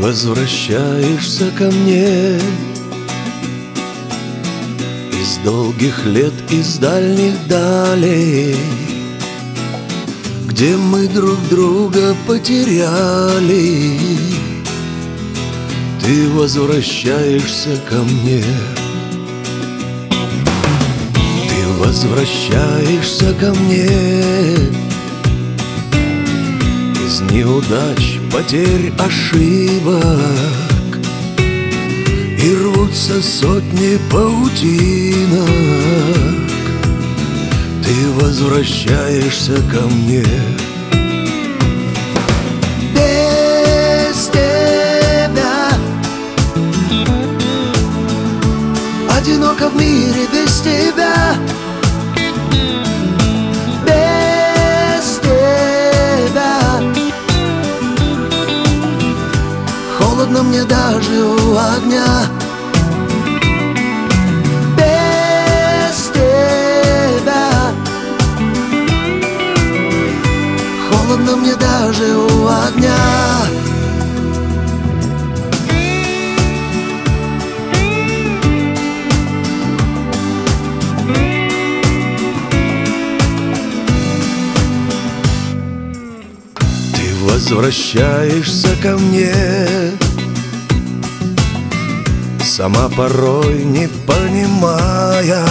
возвращаешься ко мне из долгих лет, из дальних далей, где мы друг друга потеряли. Ты возвращаешься ко мне. Ты возвращаешься ко мне из неудач, потерь, ошибок, и рвутся сотни паутинок. Ты возвращаешься ко мне. Без тебя одиноко в мире, без тебя. Без тебя холодно мне даже у огня. Без тебя холодно мне даже у огня. Ты возвращаешься ко мне, сама порой не понимая,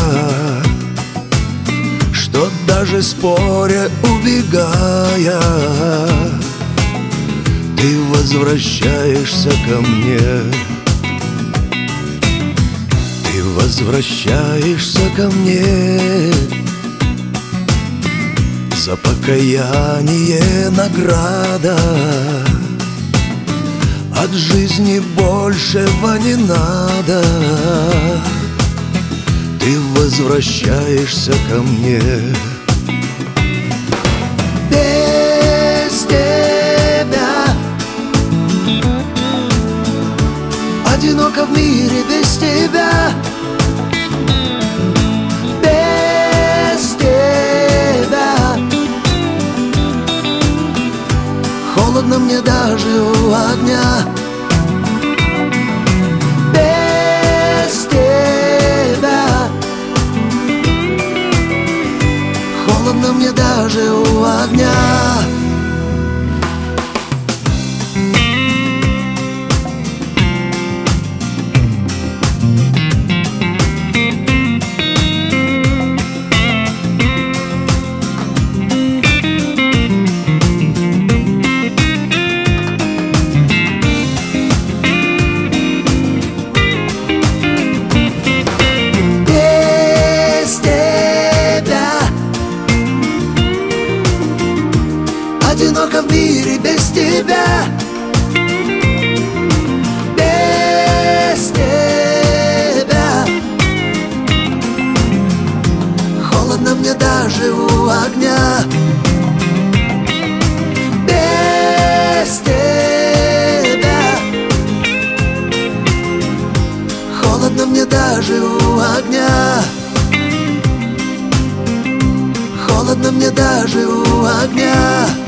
что даже споря, убегая, ты возвращаешься ко мне. Ты возвращаешься ко мне. За покаяние награда, от жизни большего не надо. Ты возвращаешься ко мне. Без тебя одиноко в мире, без тебя. Без тебя холодно мне даже у огня. Без тебя холодно мне даже у огня. Одиноко в мире, без тебя. Без тебя холодно мне даже у огня. Без тебя холодно мне даже у огня. Холодно мне даже у огня.